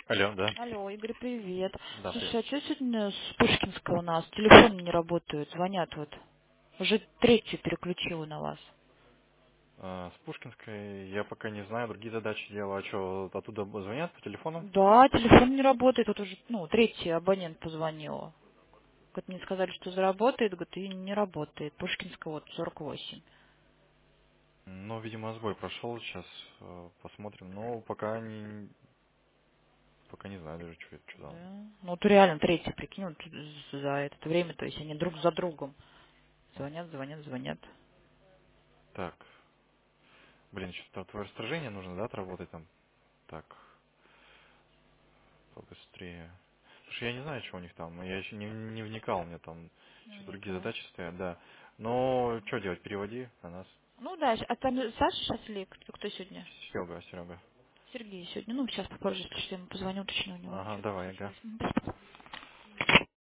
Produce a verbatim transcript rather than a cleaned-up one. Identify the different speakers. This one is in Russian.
Speaker 1: Алло, да.
Speaker 2: Алло, Игорь, привет.
Speaker 1: Да, привет.
Speaker 2: Слушай, а что сегодня с Пушкинского у нас? Телефоны не работают, звонят вот. Уже третью переключила на вас.
Speaker 1: А, с Пушкинской я пока не знаю, другие задачи делаю. А что, оттуда звонят по телефону?
Speaker 2: Да, телефон не работает. Вот уже, ну, третий абонент позвонила. Говорит, мне сказали, что заработает, говорит, и не работает. Пушкинская вот сорок восемь.
Speaker 1: Ну, видимо, сбой прошел, сейчас э, посмотрим. Но пока не, пока не знаю даже, что это, что там.
Speaker 2: Да. Ну, вот реально третий, прикинь, вот за это время, то есть они друг за другом. Звонят, звонят, звонят.
Speaker 1: Так, блин, что-то твое раздражение нужно, да, отработать там? Так, побыстрее. Слушай, я не знаю, что у них там. Я еще не, не вникал, у меня там
Speaker 2: Ну,
Speaker 1: еще
Speaker 2: не
Speaker 1: другие
Speaker 2: то.
Speaker 1: задачи стоят, да. Но что делать, переводи на нас.
Speaker 2: Ну да, а там Саша сейчас или кто кто сегодня?
Speaker 1: Серега, Серега.
Speaker 2: Сергей сегодня. Ну, сейчас попозже, если что, я ему позвоню, уточню у него,
Speaker 1: Ага,
Speaker 2: что там
Speaker 1: давай, ага.
Speaker 2: случилось. Мгм.